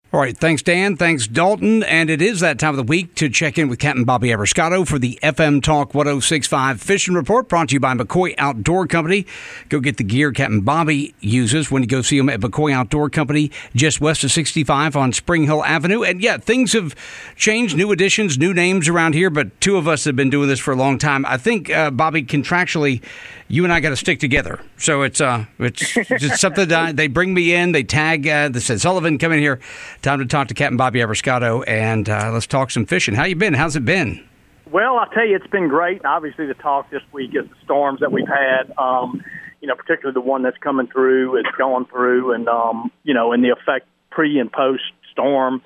All right, thanks, Dan. Thanks, Dalton. And it is that time of the week to check in with Captain Bobby Abrascato for the FM Talk 106.5 Fishing Report, brought to you by McCoy Outdoor Company. Go get the gear Captain Bobby uses when you go see him at McCoy Outdoor Company, just west of 65 on Spring Hill Avenue. And yeah, things have changed, new additions, new names around here, but two of us have been doing this for a long time. I think, Bobby, contractually, you and I got to stick together. So it's just something that they bring me in, they tag, they said, Sullivan, come in here. Time to talk to Captain Bobby Abrascato, and let's talk some fishing. How you been? How's it been? Well, I'll tell you, it's been great. Obviously, the talk this week is the storms that we've had, particularly the one that's coming through, it's going through, and, and the effect pre- and post-storm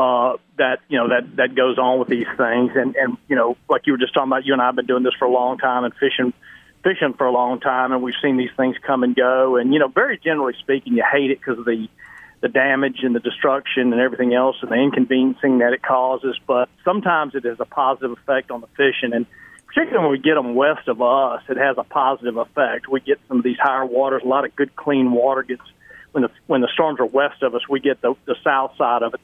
that goes on with these things. And, like you were just talking about, you and I have been doing this for a long time and fishing for a long time, and we've seen these things come and go. And, very generally speaking, you hate it because of the damage and the destruction and everything else and the inconveniencing that it causes. But sometimes it has a positive effect on the fishing. And particularly when we get them west of us, it has a positive effect. We get some of these higher waters, a lot of good, clean water gets when the storms are west of us, we get the south side of it,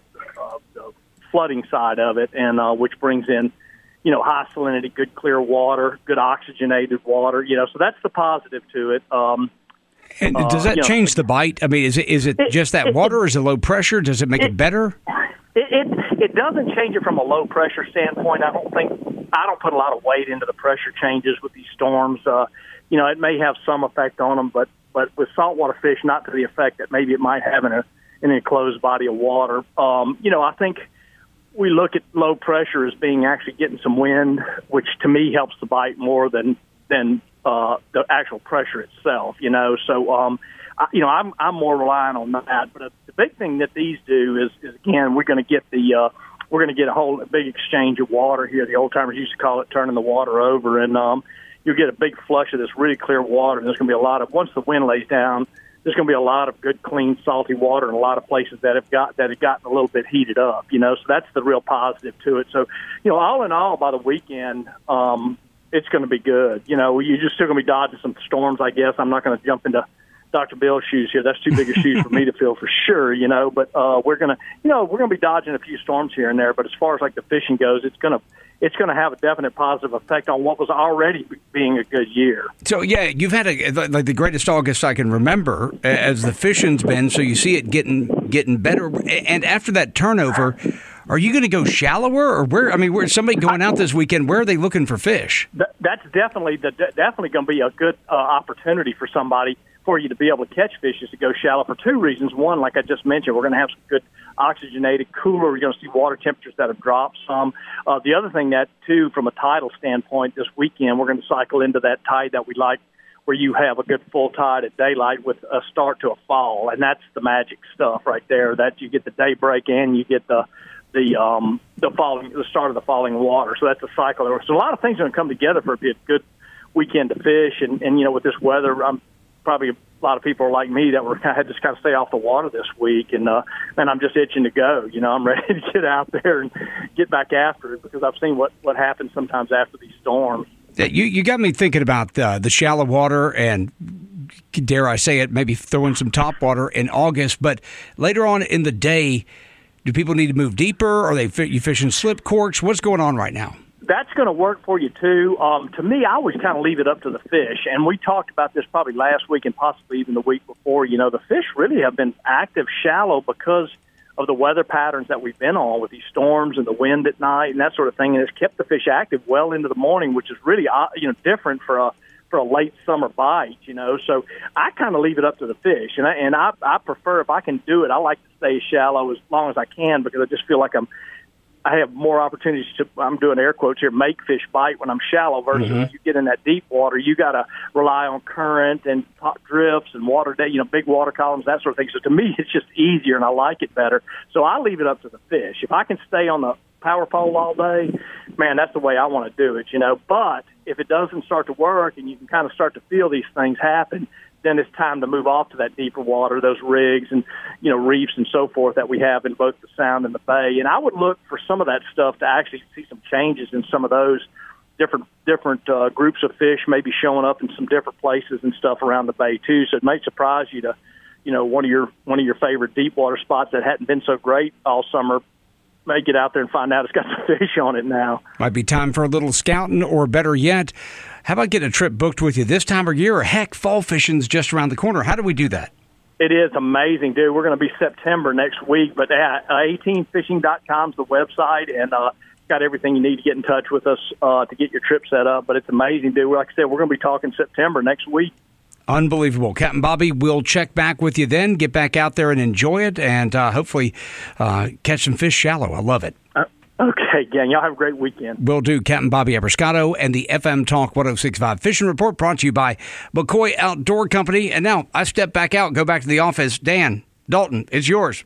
the flooding side of it, and which brings in, high salinity, good clear water, good oxygenated water. So that's the positive to it. And does that change the bite? I mean, is it just that water, or is it low pressure? Does it make it better? It doesn't change it from a low pressure standpoint. I don't put a lot of weight into the pressure changes with these storms. It may have some effect on them, but with saltwater fish, not to the effect that maybe it might have in an enclosed body of water. I think we look at low pressure as being actually getting some wind, which to me helps the bite more than the actual pressure itself, So, I'm more relying on that. But the big thing that these do is again, we're going to get a whole big exchange of water here. The old timers used to call it turning the water over, and you'll get a big flush of this really clear water. And there's going to be a lot of, once the wind lays down, there's going to be a lot of good, clean, salty water in a lot of places that have gotten a little bit heated up. So that's the real positive to it. So, all in all, by the weekend, it's going to be good. You're just still going to be dodging some storms, I guess. I'm not going to jump into Dr. Bill's shoes here. That's too big of shoes for me to fill for sure, But we're going to be dodging a few storms here and there. But as far as like the fishing goes, it's going to have a definite positive effect on what was already being a good year. So yeah, you've had the greatest August I can remember as the fishing's been. So you see it getting better. And after that turnover, are you going to go shallower, or where's somebody going out this weekend? Where are they looking for fish? That's definitely going to be a good opportunity for somebody, for you to be able to catch fish, is to go shallow for two reasons. One, like I just mentioned, we're going to have some good oxygenated, cooler. We're going to see water temperatures that have dropped some. The other thing that, too, from a tidal standpoint, this weekend, we're going to cycle into that tide that we like, where you have a good full tide at daylight with a start to a fall, and that's the magic stuff right there. That you get the daybreak and you get the start of the falling water. So that's a cycle. So a lot of things are going to come together for a good weekend to fish, and with this weather, probably a lot of people are like me that had to just kind of stay off the water this week, and I'm just itching to go. I'm ready to get out there and get back after it, because I've seen what happens sometimes after these storms. You got me thinking about the shallow water, and dare I say it, maybe throw in some top water in August. But later on in the day, do people need to move deeper? Are you fishing slip corks? What's going on right now? That's going to work for you, too. To me, I always kind of leave it up to the fish. And we talked about this probably last week and possibly even the week before. The fish really have been active shallow because of the weather patterns that we've been on with these storms and the wind at night and that sort of thing. And it's kept the fish active well into the morning, which is really, different for a late summer bite, So I kind of leave it up to the fish. And I prefer, if I can do it, I like to stay shallow as long as I can, because I just feel like I have more opportunities to, I'm doing air quotes here, make fish bite when I'm shallow versus if you get in that deep water, you got to rely on current and drifts and water, big water columns, that sort of thing. So to me, it's just easier and I like it better. So I leave it up to the fish. If I can stay on the power pole all day, man, that's the way I want to do it, But if it doesn't start to work and you can kind of start to feel these things happen, then it's time to move off to that deeper water, those rigs and, reefs and so forth that we have in both the Sound and the Bay. And I would look for some of that stuff to actually see some changes in some of those different groups of fish maybe showing up in some different places and stuff around the Bay, too. So it may surprise you to one of your favorite deep water spots that hadn't been so great all summer, may get out there and find out it's got some fish on it now. Might be time for a little scouting, or better yet, how about getting a trip booked with you this time of year? Or heck, fall fishing's just around the corner. How do we do that? It is amazing, dude. We're going to be September next week, but 18fishing.com is the website, and got everything you need to get in touch with us to get your trip set up. But it's amazing, dude. Like I said, we're going to be talking September next week. Unbelievable. Captain Bobby, we'll check back with you then, get back out there and enjoy it, and hopefully catch some fish shallow. I love it. Okay, gang. Y'all have a great weekend. Will do. Captain Bobby Abrascato and the FM Talk 106.5 Fishing Report brought to you by McCoy Outdoor Company. And now I step back out, go back to the office. Dan, Dalton, it's yours.